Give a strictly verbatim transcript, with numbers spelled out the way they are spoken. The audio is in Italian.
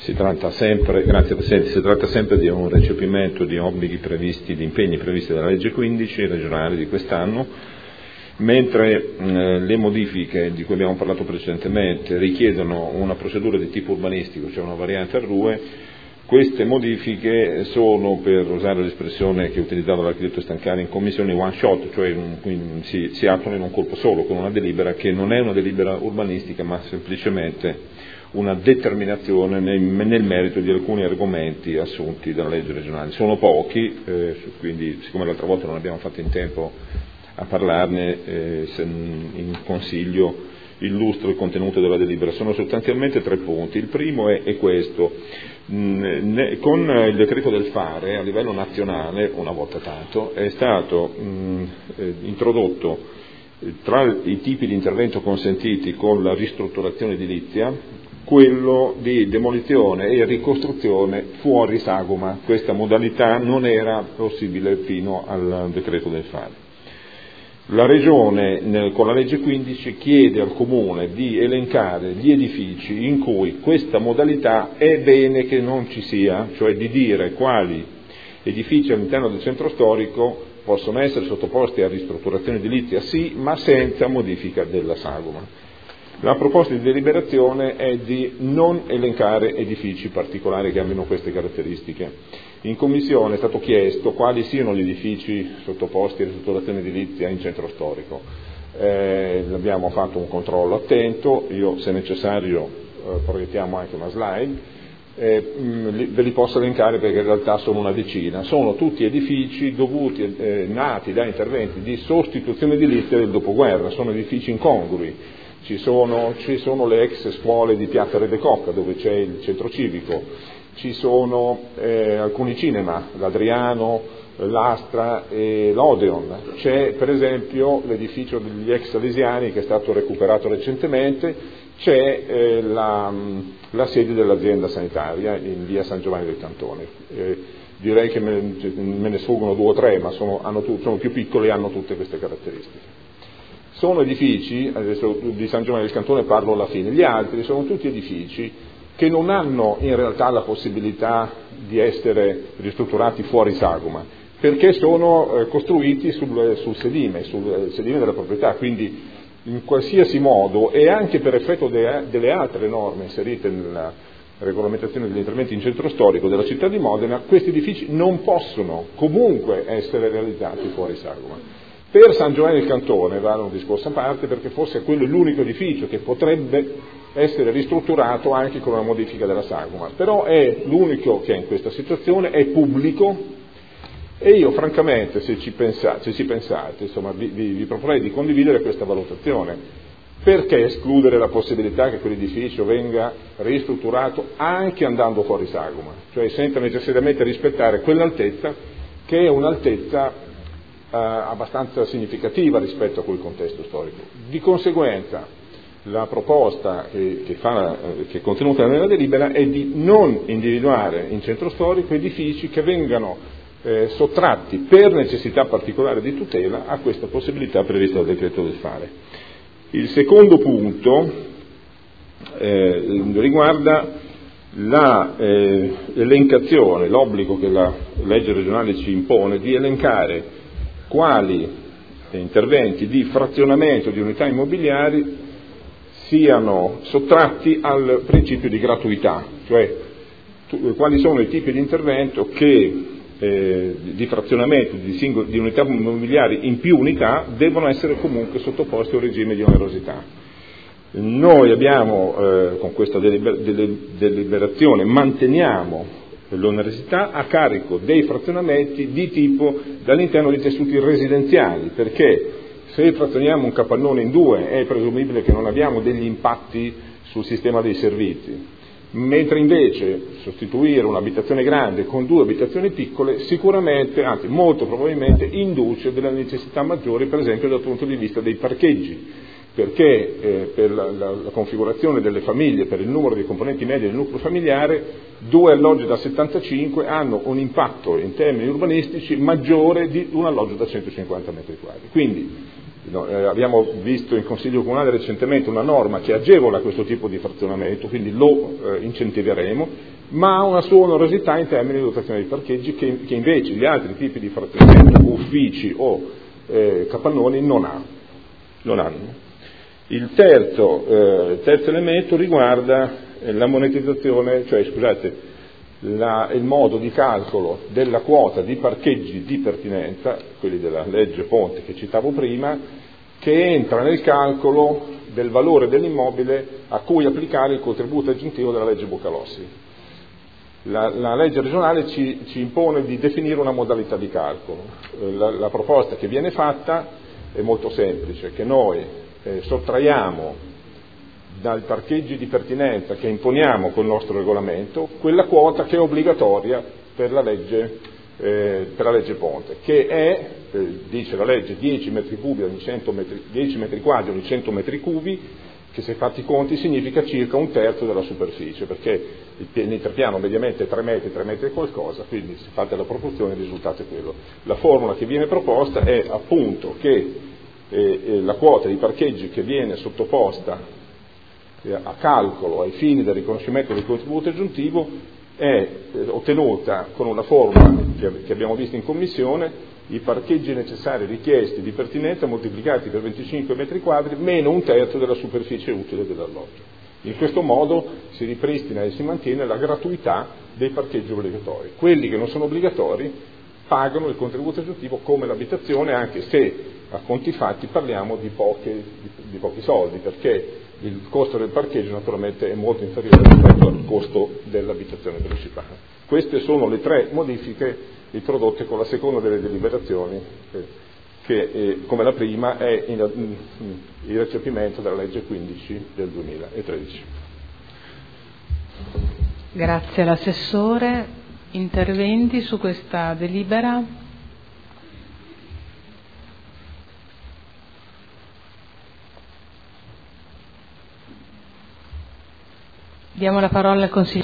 Si tratta sempre, grazie Presidente, si tratta sempre di un recepimento di obblighi previsti, di impegni previsti dalla legge quindici regionale di quest'anno, mentre eh, le modifiche di cui abbiamo parlato precedentemente richiedono una procedura di tipo urbanistico, cioè una variante R U E. Queste modifiche sono, per usare l'espressione che utilizzava l'architetto Stancari in commissione, one shot, cioè un, si, si attuano in un colpo solo, con una delibera che non è una delibera urbanistica, ma semplicemente una determinazione nel, nel merito di alcuni argomenti assunti dalla legge regionale. Sono pochi, eh, quindi siccome l'altra volta non abbiamo fatto in tempo a parlarne, eh, in Consiglio illustro il contenuto della delibera. Sono sostanzialmente tre punti. Il primo è, è questo. Mh, con il decreto del fare a livello nazionale, una volta tanto, è stato mh, eh, introdotto eh, tra i tipi di intervento consentiti con la ristrutturazione edilizia quello di demolizione e ricostruzione fuori sagoma. Questa modalità non era possibile fino al decreto del fare. La Regione, nel, con la legge quindici, chiede al Comune di elencare gli edifici in cui questa modalità è bene che non ci sia, cioè di dire quali edifici all'interno del centro storico possono essere sottoposti a ristrutturazione edilizia, sì, ma senza modifica della sagoma. La proposta di deliberazione è di non elencare edifici particolari che abbiano queste caratteristiche. In Commissione è stato chiesto quali siano gli edifici sottoposti a ristrutturazione edilizia in centro storico. Eh, abbiamo fatto un controllo attento, io se necessario eh, proiettiamo anche una slide, eh, mh, ve li posso elencare perché in realtà sono una decina. Sono tutti edifici dovuti, eh, nati da interventi di sostituzione edilizia del dopoguerra, sono edifici incongrui. Ci sono, ci sono le ex scuole di Piazza Re de Cocca dove c'è il centro civico, ci sono eh, alcuni cinema, l'Adriano, l'Astra e l'Odeon, c'è per esempio l'edificio degli ex salesiani che è stato recuperato recentemente, c'è eh, la, la sede dell'azienda sanitaria in via San Giovanni del Cantone. Eh, direi che me, me ne sfuggono due o tre, ma sono, hanno tu, sono più piccoli e hanno tutte queste caratteristiche. Sono edifici, adesso di San Giovanni del Cantone parlo alla fine, gli altri sono tutti edifici che non hanno in realtà la possibilità di essere ristrutturati fuori sagoma, perché sono eh, costruiti sul, sul sedime, sul sedime della proprietà, quindi in qualsiasi modo e anche per effetto de, delle altre norme inserite nella regolamentazione degli interventi in centro storico della città di Modena, questi edifici non possono comunque essere realizzati fuori sagoma. Per San Giovanni del Cantone vale un discorso a parte perché forse quello è l'unico edificio che potrebbe essere ristrutturato anche con una modifica della sagoma, però è l'unico che è in questa situazione, è pubblico e io francamente se ci pensate, se ci pensate insomma, vi, vi, vi proporrei di condividere questa valutazione. Perché escludere la possibilità che quell'edificio venga ristrutturato anche andando fuori sagoma, cioè senza necessariamente rispettare quell'altezza che è un'altezza Uh, abbastanza significativa rispetto a quel contesto storico. Di conseguenza la proposta che, che, fa, che è contenuta nella delibera è di non individuare in centro storico edifici che vengano eh, sottratti per necessità particolare di tutela a questa possibilità prevista dal decreto del fare. Il secondo punto eh, riguarda la eh, elencazione, l'obbligo che la legge regionale ci impone di elencare quali interventi di frazionamento di unità immobiliari siano sottratti al principio di gratuità, cioè tu, quali sono i tipi di intervento che eh, di frazionamento di, singoli, di unità immobiliari in più unità devono essere comunque sottoposti a un regime di onerosità. Noi abbiamo eh, con questa deliber- deliberazione manteniamo l'onerosità a carico dei frazionamenti di tipo dall'interno di tessuti residenziali, perché se frazioniamo un capannone in due è presumibile che non abbiamo degli impatti sul sistema dei servizi, mentre invece sostituire un'abitazione grande con due abitazioni piccole sicuramente, anzi molto probabilmente, induce delle necessità maggiori, per esempio dal punto di vista dei parcheggi, perché eh, per la, la, la configurazione delle famiglie, per il numero di componenti medi del nucleo familiare, due alloggi da settantacinque hanno un impatto in termini urbanistici maggiore di un alloggio da centocinquanta metri quadri. Quindi No, eh, abbiamo visto in Consiglio Comunale recentemente una norma che agevola questo tipo di frazionamento, quindi lo eh, incentiveremo, ma ha una sua onerosità in termini di dotazione di parcheggi che, che invece gli altri tipi di frazionamento, uffici o eh, capannoni, non ha, non hanno. Il terzo, eh, terzo elemento riguarda eh, la monetizzazione, cioè scusate, La, il modo di calcolo della quota di parcheggi di pertinenza, quelli della legge Ponte che citavo prima, che entra nel calcolo del valore dell'immobile a cui applicare il contributo aggiuntivo della legge Boccalossi. La, la legge regionale ci, ci impone di definire una modalità di calcolo. La, la proposta che viene fatta è molto semplice, che noi eh, sottraiamo dai parcheggi di pertinenza che imponiamo col nostro regolamento quella quota che è obbligatoria per la legge, eh, per la legge Ponte, che è, eh, dice la legge, dieci metri cubi ogni cento metri, dieci metri quadri ogni cento metri cubi, che se fatti i conti significa circa un terzo della superficie, perché l'interpiano mediamente è tre metri, tre metri e qualcosa, quindi se fate la proporzione il risultato è quello. La formula che viene proposta è appunto che eh, la quota di parcheggi che viene sottoposta a calcolo ai fini del riconoscimento del contributo aggiuntivo è eh, ottenuta con una formula che, che abbiamo visto in commissione: i parcheggi necessari richiesti di pertinenza moltiplicati per venticinque metri quadri meno un terzo della superficie utile dell'alloggio. In questo modo si ripristina e si mantiene la gratuità dei parcheggi obbligatori. Quelli che non sono obbligatori pagano il contributo aggiuntivo come l'abitazione, anche se a conti fatti parliamo di, poche, di, di pochi soldi, perché il costo del parcheggio naturalmente è molto inferiore rispetto al costo dell'abitazione principale. Queste sono le tre modifiche introdotte con la seconda delle deliberazioni, eh, che eh, come la prima è in, in, in, il recepimento della legge quindici del duemilatredici. Grazie all'assessore. Interventi su questa delibera? Diamo la parola al consigliere.